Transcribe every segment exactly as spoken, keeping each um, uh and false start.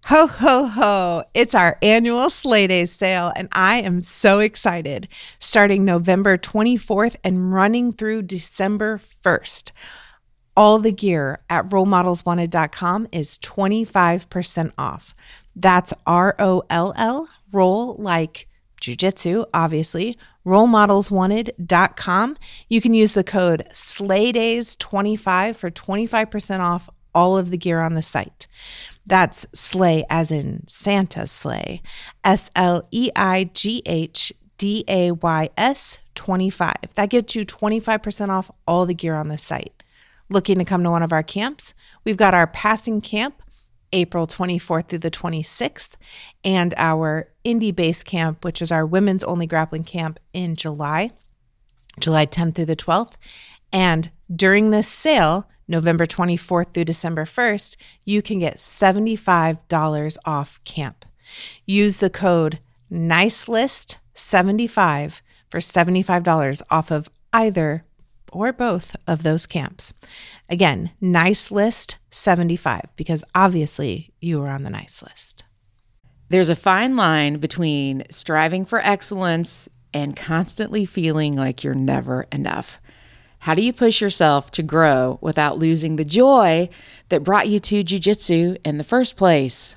Ho, ho, ho. It's our annual Slay Days sale, and I am so excited. Starting November twenty-fourth and running through December first. All the gear at role models wanted dot com is twenty-five percent off. That's R O L L, roll like jujitsu, obviously, role models wanted dot com. You can use the code slay days twenty-five for twenty-five percent off all of the gear on the site. That's slay as in Santa's sleigh, S L E I G H D A Y S twenty-five. That gets you twenty-five percent off all the gear on the site. Looking to come to one of our camps? We've got our passing camp, April twenty-fourth through the twenty-sixth, and our indie base camp, which is our women's only grappling camp in July, July tenth through the twelfth. And during this sale, November twenty-fourth through December first, you can get seventy-five dollars off camp. Use the code nice list seventy-five for seventy-five dollars off of either or both of those camps. Again, nice list seventy-five, because obviously you are on the nice list. There's a fine line between striving for excellence and constantly feeling like you're never enough. How do you push yourself to grow without losing the joy that brought you to jiu-jitsu in the first place?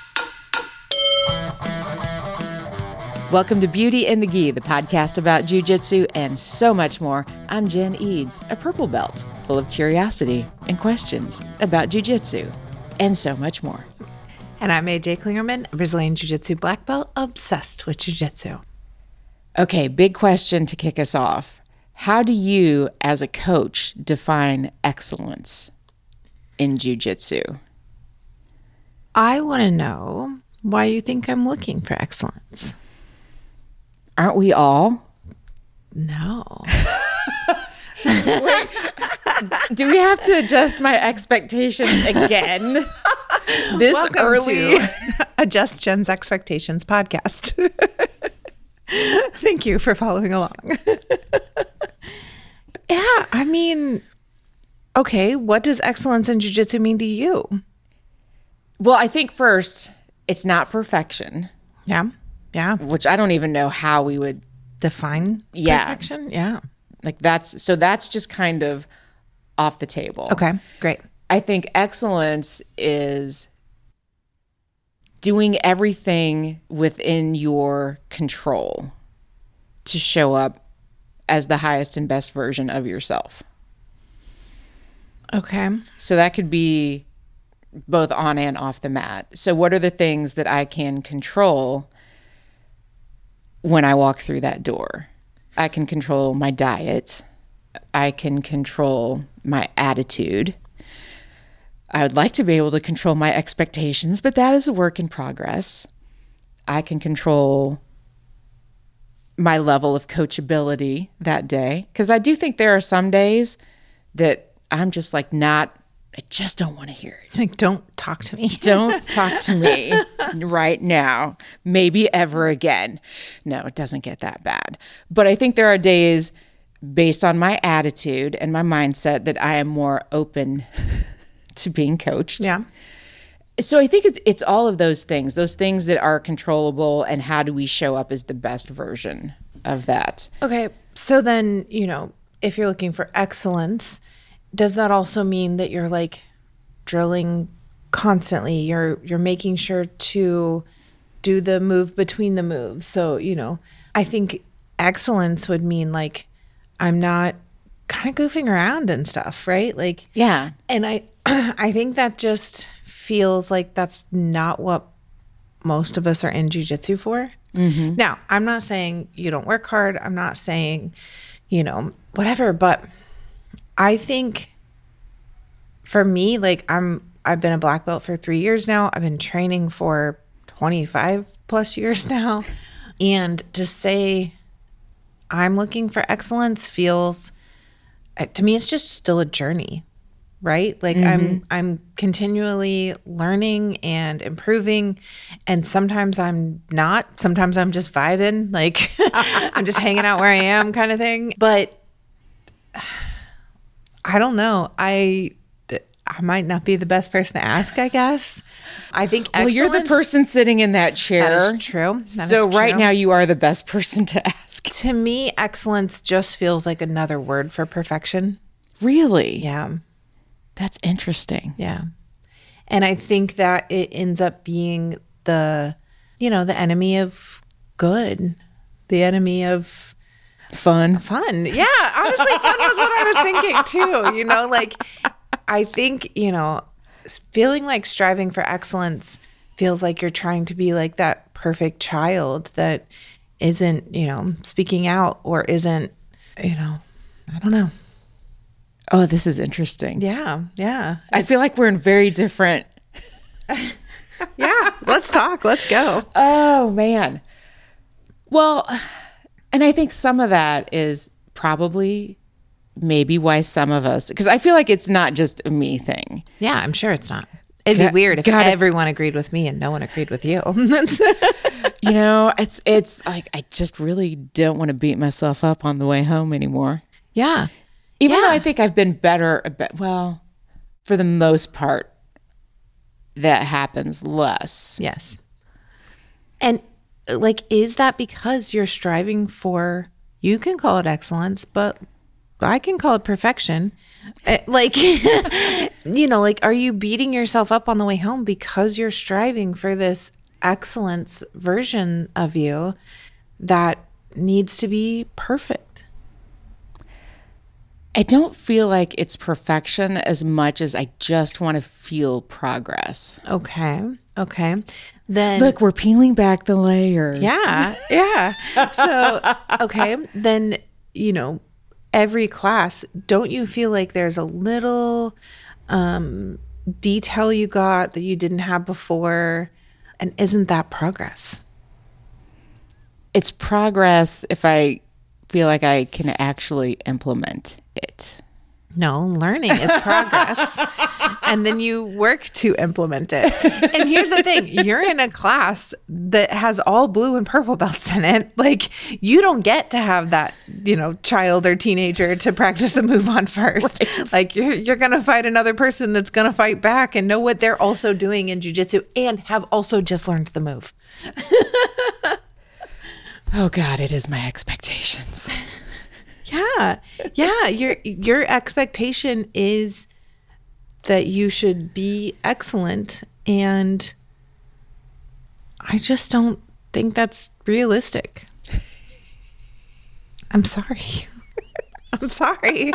Welcome to Beauty and the Gi, the podcast about jiu-jitsu and so much more. I'm Jen Eads, a purple belt full of curiosity and questions about jiu-jitsu and so much more. And I'm A J Klingerman, a Brazilian jiu-jitsu black belt obsessed with jiu-jitsu. Okay, big question to kick us off. How do you, as a coach, define excellence in jiu-jitsu? I want to know why you think I'm looking for excellence. Aren't we all? No. Wait, do we have to adjust my expectations again? This Welcome early? to Adjust Jen's Expectations podcast. Thank you for following along. Yeah, I mean, okay, what does excellence in jiu-jitsu mean to you? Well, I think first, it's not perfection. Yeah, yeah. Which I don't even know how we would define yeah. perfection. Yeah. Like that's, so that's just kind of off the table. Okay, great. I think excellence is doing everything within your control to show up as the highest and best version of yourself. Okay. So that could be both on and off the mat. So what are the things that I can control when I walk through that door? I can control my diet. I can control my attitude. I would like to be able to control my expectations, but that is a work in progress. I can control my level of coachability that day, because I do think there are some days that I'm just like not, I just don't want to hear it. Like, don't talk to me. Don't talk to me right now, maybe ever again. No, it doesn't get that bad. But I think there are days based on my attitude and my mindset that I am more open to being coached. Yeah. So I think it's, it's all of those things, those things that are controllable, and how do we show up as the best version of that? Okay. So then, you know, if you're looking for excellence, does that also mean that you're like drilling constantly? You're you're making sure to do the move between the moves. So, you know, I think excellence would mean like I'm not kind of goofing around and stuff, right? Like, yeah. And I I think that just feels like that's not what most of us are in jiu-jitsu for. Mm-hmm. Now, I'm not saying you don't work hard. I'm not saying, you know, whatever, but I think for me, like I'm, I've been a black belt for three years now. I've been training for twenty-five plus years now. And to say I'm looking for excellence feels, to me, it's just still a journey, right? Like mm-hmm. I'm, I'm continually learning and improving. And sometimes I'm not, sometimes I'm just vibing, like I'm just hanging out where I am kind of thing. But I don't know. I, I might not be the best person to ask, I guess. I think Well, you're the person sitting in that chair. That is true. That so is right true. now you are the best person to ask. To me, excellence just feels like another word for perfection. Really? Yeah. That's interesting. Yeah. And I think that it ends up being the, you know, the enemy of good, the enemy of Fun. fun. Yeah. Honestly, fun was what I was thinking too. You know, like, I think, you know, feeling like striving for excellence feels like you're trying to be like that perfect child that isn't, you know, speaking out or isn't, you know, I don't know. Oh, this is interesting. Yeah. Yeah. I feel like we're in very different. Yeah. Let's talk. Let's go. Oh, man. Well, and I think some of that is probably maybe why some of us, because I feel like it's not just a me thing. Yeah, I'm sure it's not. It'd Got- be weird if gotta- everyone agreed with me and no one agreed with you. You know, it's it's like I just really don't want to beat myself up on the way home anymore. Yeah. Even Yeah. though I think I've been better, about, well, for the most part, that happens less. Yes. And like, is that because you're striving for, you can call it excellence, but I can call it perfection. Uh, Like, you know, like, are you beating yourself up on the way home because you're striving for this excellence version of you that needs to be perfect? I don't feel like it's perfection as much as I just want to feel progress. Okay. Okay. Then Look, we're peeling back the layers. Yeah, yeah. So, okay, then, you know, every class, don't you feel like there's a little um, detail you got that you didn't have before? And isn't that progress? It's progress if I feel like I can actually implement it. No, learning is progress. And then you work to implement it. And here's the thing, you're in a class that has all blue and purple belts in it. Like, you don't get to have that, you know, child or teenager to practice the move on first. Right. Like, you're, you're going to fight another person that's going to fight back and know what they're also doing in jiu-jitsu and have also just learned the move. Oh God, it is my expectations. Yeah. Yeah. Your your expectation is that you should be excellent. And I just don't think that's realistic. I'm sorry. I'm sorry.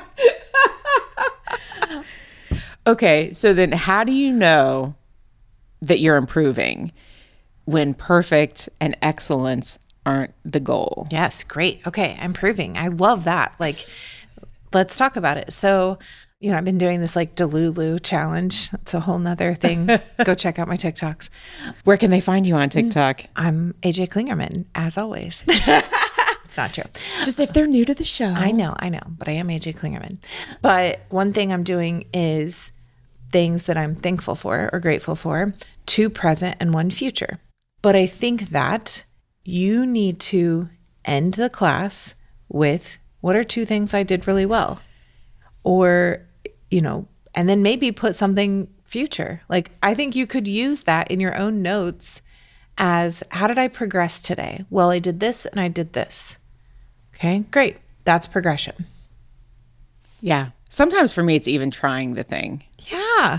Okay, so then how do you know that you're improving when perfect and excellence aren't the goal? Yes, great. Okay, I'm improving. I love that. Like, let's talk about it. So, you know, I've been doing this like Delulu challenge. That's a whole nother thing. Go check out my TikToks. Where can they find you on TikTok? I'm A J Klingerman, as always. It's not true. Just if they're new to the show. I know, I know, but I am A J Klingerman. But one thing I'm doing is things that I'm thankful for or grateful for, two present and one future. But I think that you need to end the class with, what are two things I did really well? Or, you know, and then maybe put something future. Like, I think you could use that in your own notes as, how did I progress today? Well, I did this and I did this. Okay, great. That's progression. Yeah. Sometimes for me, it's even trying the thing. Yeah.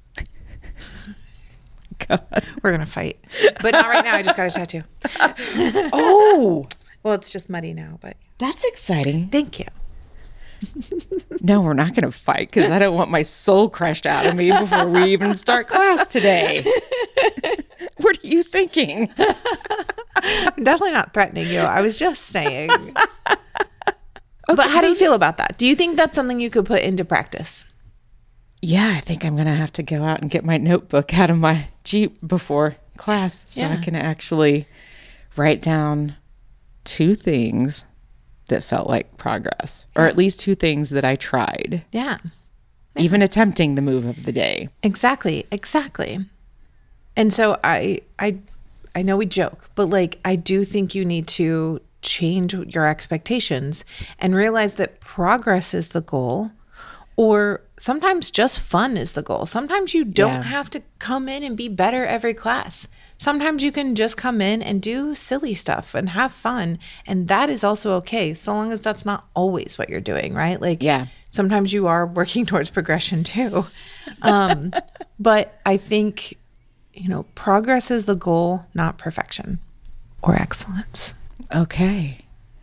God. We're going to fight. But not right now. I just got a tattoo. Oh, Well, it's just muddy now, but that's exciting. thank you. No, we're not going to fight because I don't want my soul crushed out of me before we even start class today. What are you thinking? I'm definitely not threatening you. I was just saying. But how do you feel about that? Do you think that's something you could put into practice? Yeah, I think I'm going to have to go out and get my notebook out of my Jeep before class so Yeah. I can actually write down two things that felt like progress, or at least two things that I tried, Yeah. even attempting the move of the day. Exactly. Exactly. And so I I I know we joke, but like, I do think you need to change your expectations and realize that progress is the goal, or sometimes just fun is the goal. Sometimes you don't Yeah. have to come in and be better every class. Sometimes you can just come in and do silly stuff and have fun. And that is also okay, so long as that's not always what you're doing, right? Like, Yeah. sometimes you are working towards progression too. Um, but I think, you know, progress is the goal, not perfection or excellence. Okay.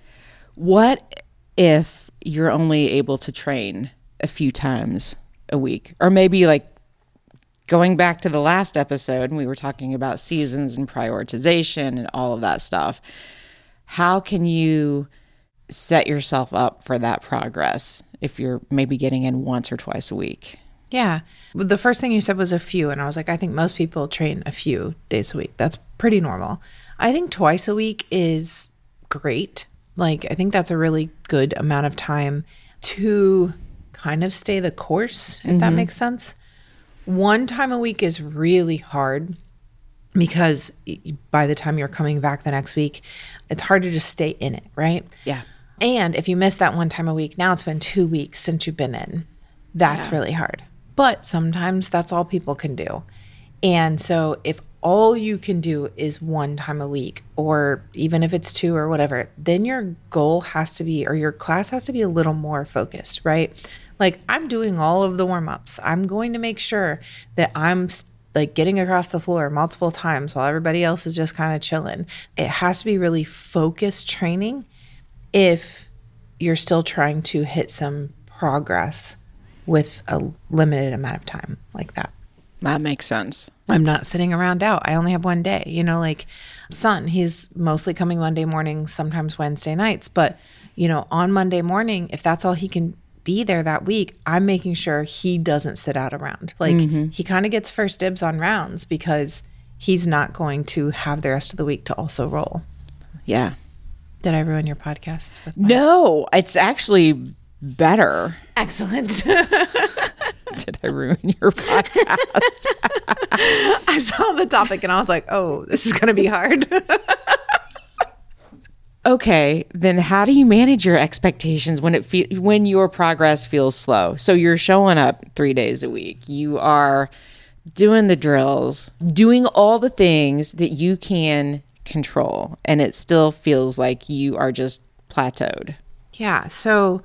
What if you're only able to train a few times a week? Or maybe like going back to the last episode, and we were talking about seasons and prioritization and all of that stuff. How can you set yourself up for that progress if you're maybe getting in once or twice a week? Yeah. The first thing you said was a few. And I was like, I think most people train a few days a week. That's pretty normal. I think twice a week is great. Like, I think that's a really good amount of time to kind of stay the course, if mm-hmm. that makes sense. One time a week is really hard because by the time you're coming back the next week, it's hard to just stay in it, right? Yeah. And if you miss that one time a week, now it's been two weeks since you've been in. That's yeah. really hard. But sometimes that's all people can do. And so if all you can do is one time a week, or even if it's two or whatever, then your goal has to be, or your class has to be a little more focused, right? Like, I'm doing all of the warm-ups. I'm going to make sure that I'm like getting across the floor multiple times while everybody else is just kind of chilling. It has to be really focused training if you're still trying to hit some progress with a limited amount of time like that. That makes sense. I'm not sitting around out. I only have one day. You know, like son, he's mostly coming Monday mornings, sometimes Wednesday nights. But, you know, on Monday morning, if that's all he can be there that week, I'm making sure he doesn't sit out around. Like, mm-hmm. he kind of gets first dibs on rounds because he's not going to have the rest of the week to also roll. Yeah. Did I ruin your podcast? With my- no, it's actually better. Excellent. Did I ruin your podcast? I saw the topic and I was like, oh, this is going to be hard. Okay, then how do you manage your expectations when it fe- when your progress feels slow? So you're showing up three days a week. You are doing the drills, doing all the things that you can control, and it still feels like you are just plateaued. Yeah, so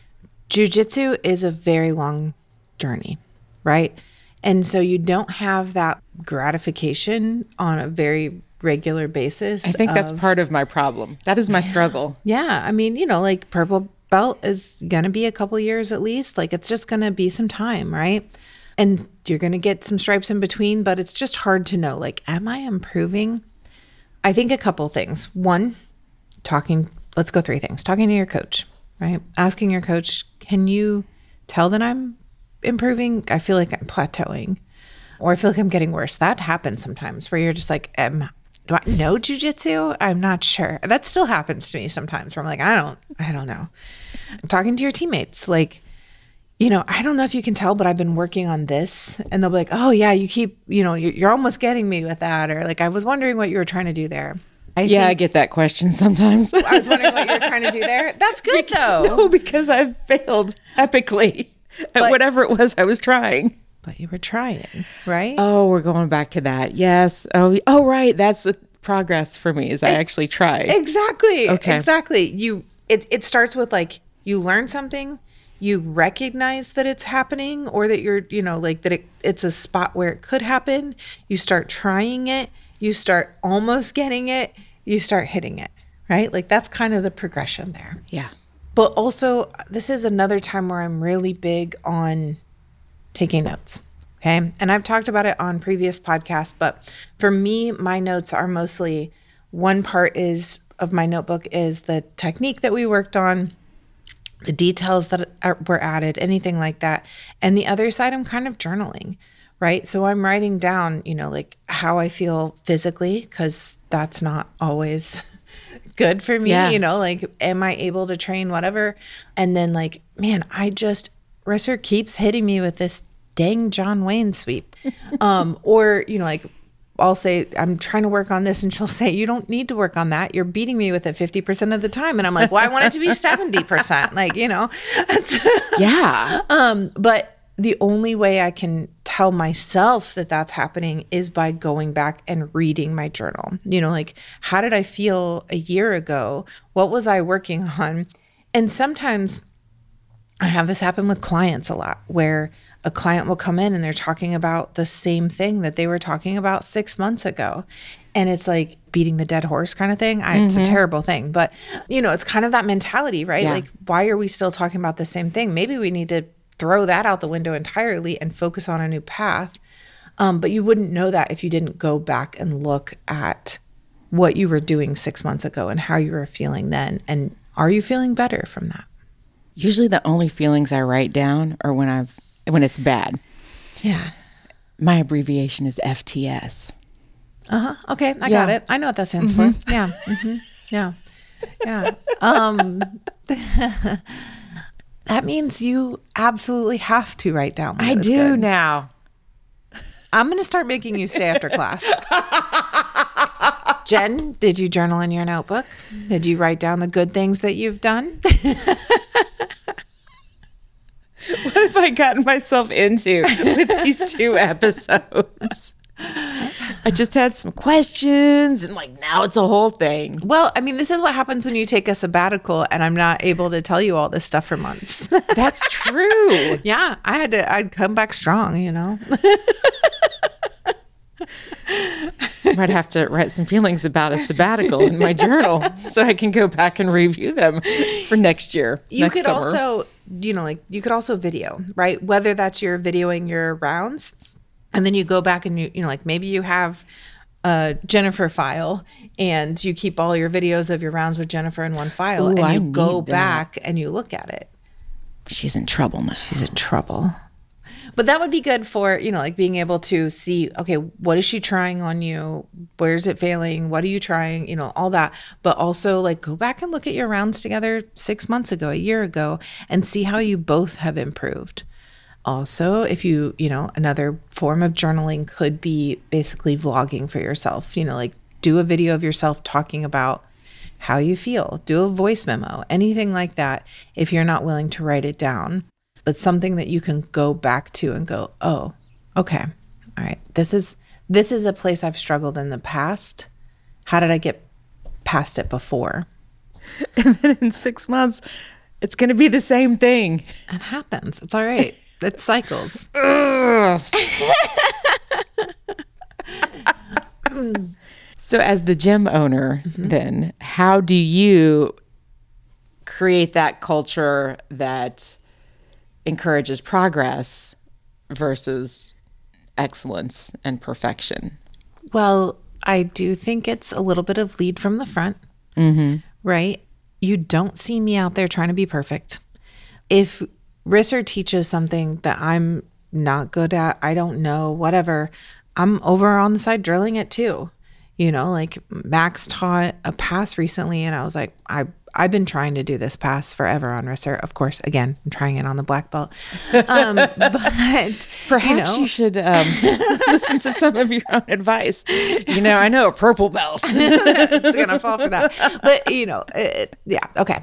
jiu-jitsu is a very long journey, right? And so you don't have that gratification on a very regular basis. I think of, that's part of my problem. That is my yeah, struggle. Yeah. I mean, you know, like purple belt is going to be a couple years at least. Like, it's just going to be some time, right? And you're going to get some stripes in between, but it's just hard to know, like, am I improving? I think a couple things. One, talking, let's go three things. Talking to your coach, right? Asking your coach, can you tell that I'm improving? I feel like I'm plateauing, or I feel like I'm getting worse. That happens sometimes where you're just like, am, do I know jiu-jitsu? I'm not sure. That still happens to me sometimes where I'm like, I don't, I don't know. Talking to your teammates, like, you know, I don't know if you can tell, but I've been working on this. And they'll be like, oh yeah, you keep, you know, you're, you're almost getting me with that. Or like, I was wondering what you were trying to do there. I yeah, think, I get that question sometimes. I was wondering what you were trying to do there. That's good though. No, because I've failed epically at But- whatever it was I was trying. But you were trying, right? Oh, we're going back to that. Yes. Oh, oh, right. That's a progress for me is I actually tried. Exactly. Okay. Exactly. You, it, it starts with like, you learn something, you recognize that it's happening, or that you're, you know, like that it, it's a spot where it could happen. You start trying it. You start almost getting it. You start hitting it, right? Like, that's kind of the progression there. Yeah. But also, this is another time where I'm really big on taking notes. Okay. And I've talked about it on previous podcasts, but for me, my notes are mostly one part is of my notebook is the technique that we worked on, the details that are, were added, anything like that. And the other side, I'm kind of journaling, right? So I'm writing down, you know, like how I feel physically, because that's not always good for me, Yeah. you know, like, am I able to train, whatever? And then like, man, I just, Risser keeps hitting me with this dang John Wayne sweep. Um, or, you know, like I'll say, I'm trying to work on this. And she'll say, you don't need to work on that. You're beating me with it fifty percent of the time. And I'm like, well, I want it to be seventy percent. Like, you know, yeah. Um, but the only way I can tell myself that that's happening is by going back and reading my journal. You know, like, how did I feel a year ago? What was I working on? And sometimes I have this happen with clients a lot, where a client will come in and they're talking about the same thing that they were talking about six months ago. And it's like beating the dead horse kind of thing. I, mm-hmm. It's a terrible thing. But, you know, it's kind of that mentality, right? Yeah. Like, why are we still talking about the same thing? Maybe we need to throw that out the window entirely and focus on a new path. Um, but you wouldn't know that if you didn't go back and look at what you were doing six months ago and how you were feeling then. And are you feeling better from that? Usually the only feelings I write down are when I've when it's bad. Yeah. My abbreviation is F T S. Uh-huh. Okay. I Yeah. got it. I know what that stands Mhm. for. Yeah. hmm Yeah. Yeah. Um, that means you absolutely have to write down what I was do good. now. I'm going to start making you stay after class. Jen, did you journal in your notebook? Did you write down the good things that you've done? What have I gotten myself into with these two episodes? I just had some questions and like now it's a whole thing. Well, I mean, this is what happens when you take a sabbatical and I'm not able to tell you all this stuff for months. That's true. Yeah, I had to, I'd come back strong, you know? Might have to write some feelings about a sabbatical in my journal so I can go back and review them for next year. You next could summer. also, you know, like you could also video, right? Whether that's you're videoing your rounds and then you go back and you, you know, like maybe you have a Jennifer file and you keep all your videos of your rounds with Jennifer in one file. Ooh, and you I go need that. back and you look at it. She's in trouble now. She's in trouble. But that would be good for, you know, like being able to see, okay, what is she trying on you? Where's it failing? What are you trying? You know, all that. But also like go back and look at your rounds together six months ago, a year ago, and see how you both have improved. Also, if you, you know, another form of journaling could be basically vlogging for yourself, you know, like do a video of yourself talking about how you feel, do a voice memo, anything like that, if you're not willing to write it down. But something that you can go back to and go, oh, okay, all right, this is this is a place I've struggled in the past. How did I get past it before? And then in six months, it's going to be the same thing. It happens. It's all right. It cycles. So as the gym owner, mm-hmm. then, how do you create that culture that encourages progress versus excellence and perfection? Well, I do think it's a little bit of lead from the front, Mm-hmm. right? You don't see me out there trying to be perfect. If Risser teaches something that I'm not good at, I don't know, whatever, I'm over on the side drilling it too. You know, like Max taught a pass recently and I was like, I I've been trying to do this pass forever on Risser. Of course, again, I'm trying it on the black belt. Um, but perhaps you, know, you should um, listen to some of your own advice. You know, I know a purple belt. It's going to fall for that. But, you know, it, yeah, okay.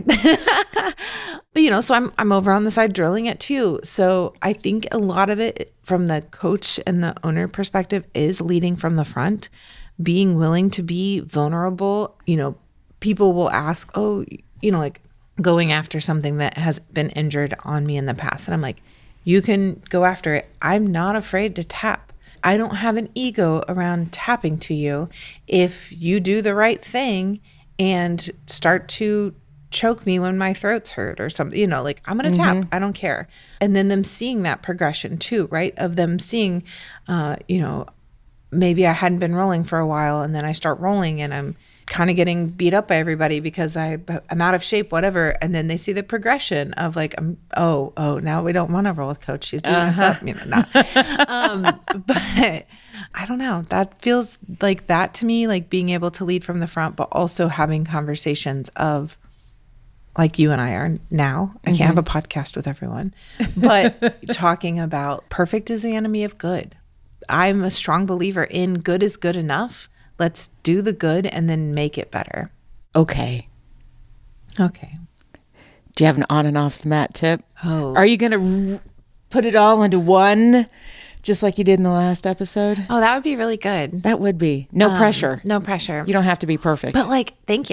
But, you know, so I'm I'm over on the side drilling it too. So I think a lot of it from the coach and the owner perspective is leading from the front, being willing to be vulnerable. You know, people will ask, oh, you know, like going after something that has been injured on me in the past. And I'm like, you can go after it. I'm not afraid to tap. I don't have an ego around tapping to you. If you do the right thing and start to choke me when my throat's hurt or something, you know, like I'm going to Mm-hmm. tap. I don't care. And then them seeing that progression too, right? Of them seeing, uh, you know, maybe I hadn't been rolling for a while and then I start rolling and I'm kind of getting beat up by everybody because I, I'm out of shape, whatever. And then they see the progression of like, um, oh, oh, now we don't want to roll with coach. She's beating us Uh-huh. up. You know, not. um, but I don't know. That feels like that to me, like being able to lead from the front, but also having conversations of like you and I are now. I can't have a podcast with everyone, but talking about perfect is the enemy of good. I'm a strong believer in good is good enough. Let's do the good and then make it better. Okay. Okay. Do you have an on and off the mat tip? Oh. Are you going to put it all into one, just like you did in the last episode? Oh, that would be really good. That would be. No Um, pressure. No pressure. You don't have to be perfect. But like, thank you.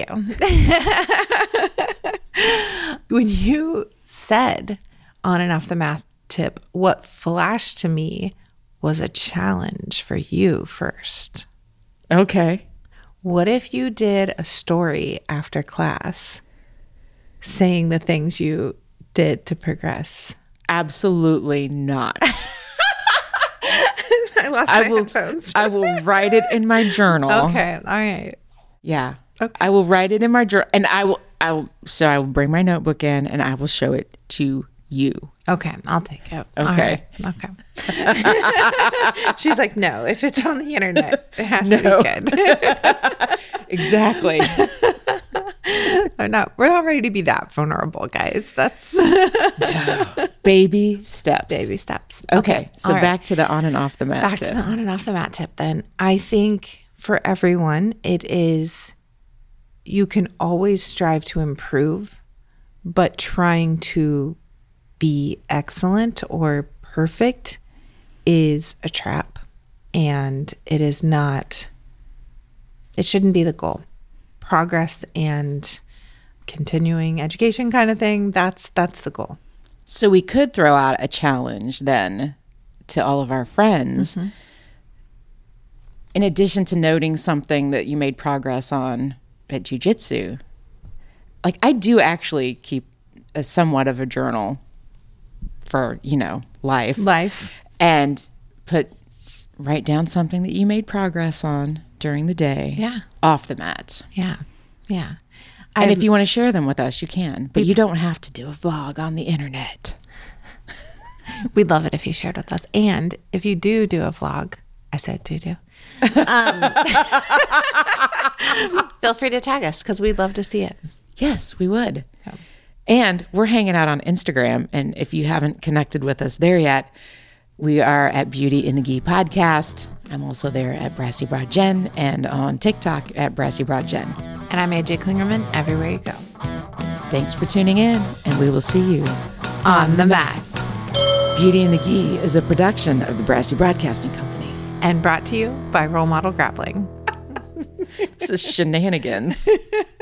When you said on and off the math tip, what flashed to me was a challenge for you first. Okay. What if you did a story after class saying the things you did to progress? Absolutely not. I lost I my will, headphones. I will write it in my journal. Okay. All right. Yeah. Okay. I will write it in my journal, and I will, I will, so I will bring my notebook in and I will show it to you. Okay. I'll take it. Okay. All right. Okay. She's like, no, if it's on the internet, it has No. to be good. Exactly. We're not, we're not ready to be that vulnerable, guys. That's Baby steps. baby steps. Okay. So All right. back to the on and off the mat. Back tip. to the on and off the mat tip then. I think for everyone, it is, you can always strive to improve, but trying to be excellent or perfect is a trap. And it is not, it shouldn't be the goal. Progress and continuing education kind of thing, that's that's the goal. So we could throw out a challenge then to all of our friends. Mm-hmm. In addition to noting something that you made progress on at jiu-jitsu, like I do actually keep a somewhat of a journal for, you know, life. Life. And put, write down something that you made progress on during the day. Yeah. Off the mat. Yeah. Yeah. And I'm- if you want to share them with us, you can. But you don't have to do a vlog on the internet. We'd love it if you shared with us. And if you do do a vlog, I said do do. Um, feel free to tag us because we'd love to see it. Yes, we would. Yeah. And we're hanging out on Instagram. And if you haven't connected with us there yet, we are at Beauty in the Gi podcast. I'm also there at Brassy Broad Jen and on TikTok at Brassy Broad Jen. And I'm A J Klingerman everywhere you go. Thanks for tuning in, and we will see you On the mat. Beauty in the Gi is a production of the Brassy Broadcasting Company. And brought to you by Role Model Grappling. This is shenanigans.